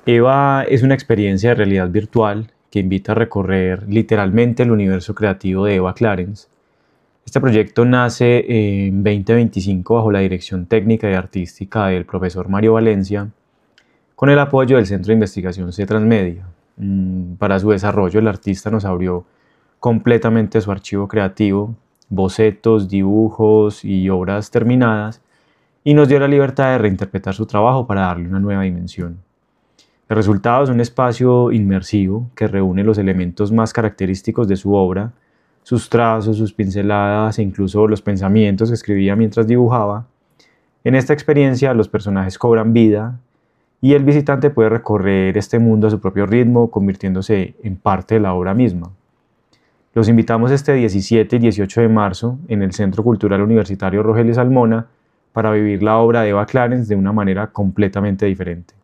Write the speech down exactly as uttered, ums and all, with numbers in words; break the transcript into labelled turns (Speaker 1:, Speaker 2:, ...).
Speaker 1: EVA es una experiencia de realidad virtual que invita a recorrer literalmente el universo creativo de Eva Clarence. Este proyecto nace en dos mil veinticinco bajo la dirección técnica y artística del profesor Mario Valencia, con el apoyo del Centro de Investigación C Transmedia. Para su desarrollo, el artista nos abrió completamente su archivo creativo, bocetos, dibujos y obras terminadas, y nos dio la libertad de reinterpretar su trabajo para darle una nueva dimensión. El resultado es un espacio inmersivo que reúne los elementos más característicos de su obra, sus trazos, sus pinceladas e incluso los pensamientos que escribía mientras dibujaba. En esta experiencia los personajes cobran vida y el visitante puede recorrer este mundo a su propio ritmo, convirtiéndose en parte de la obra misma. Los invitamos este diecisiete y dieciocho de marzo en el Centro Cultural Universitario Rogelio Salmona para vivir la obra de Eva Clarence de una manera completamente diferente.